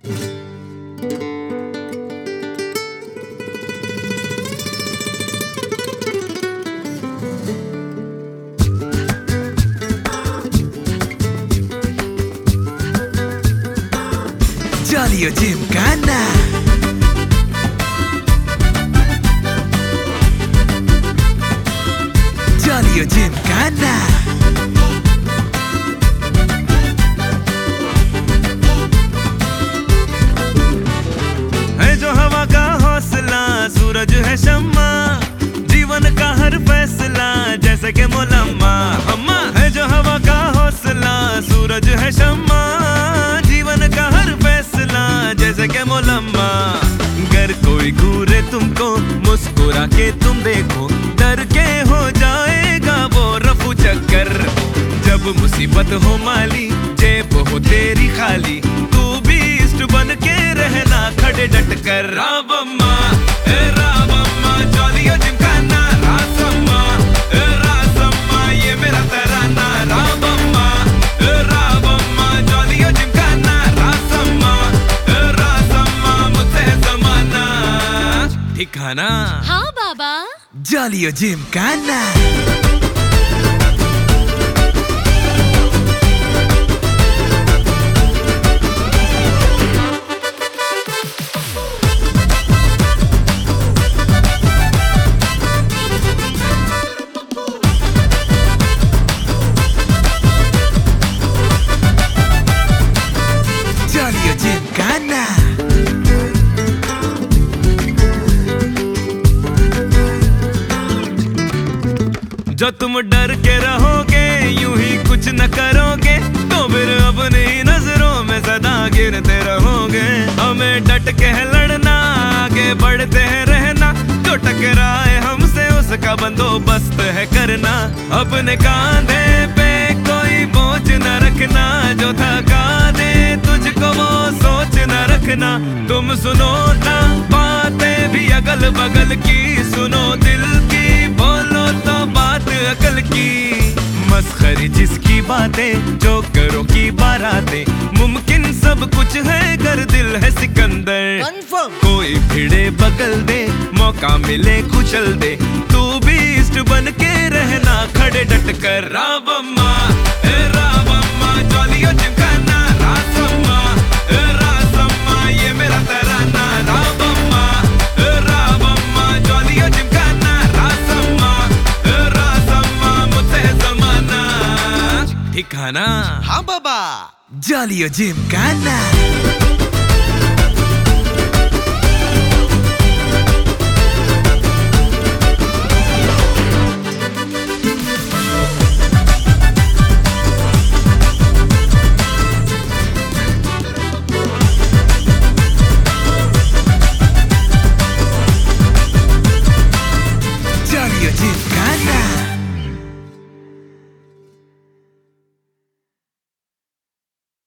Jolly Gymkhana. Jolly Gymkhana. है जो हवा का हौसला, सूरज है शम्मा, जीवन का हर फैसला जैसे के मोलम्मा। अम्मा है जो हवा का हौसला, सूरज है शम्मा, जीवन का हर फैसला जैसे के मोलम्मा। अगर कोई घूरे तुमको, मुस्कुरा के तुम देखो, डर के हो जाएगा वो रफू चक्कर। जब मुसीबत हो माली, जेब हो तेरी खाली, तू भी इष्ट बन के रहना खड़े डट कर। रावम्मा रावम्मा, जॉली जिमखाना, रासम्मा रासम्मा, ये मेरा तराना। रावम्मा रावम्मा, जॉली जिमखाना, रासम्मा रासम्मा, मुझसे जमाना ठिकाना। हाँ बाबा, जॉली जिमखाना। Gymkhana. जो तुम डर के रहोगे, यूं ही कुछ न करोगे, तो फिर अपनी नजरों में सदा गिरते रहोगे। हमें डट के लड़ना, आगे बढ़ते हैं रहना, जो टकराए हमसे उसका बंदोबस्त है करना। अपने कांधे पे कोई बोझ न रखना, जो थका दे तुझको वो सोच न रखना। तुम सुनो ना बातें भी अगल बगल की, सुनो दिल की, बोलो तो बात अकल की। मस्खरी जिसकी बातें, जोकरों की बारातें, मुमकिन सब कुछ है अगर दिल है सिकंदर। कोई भिड़े बगल दे, मौका मिले कुचल दे, तू भी इष्ट बन के रहना खड़े डट कर। रावम्मा रावम्मा, जॉली जिमखाना, रासम्मा रासम्मा, ये मेरा तराना। रावम्मा रावम्मा, जॉली जिमखाना, रासम्मा रासम्मा, मुझसे जमाना ठिकाना। हाँ बाबा, जॉली जिमखाना। Jolly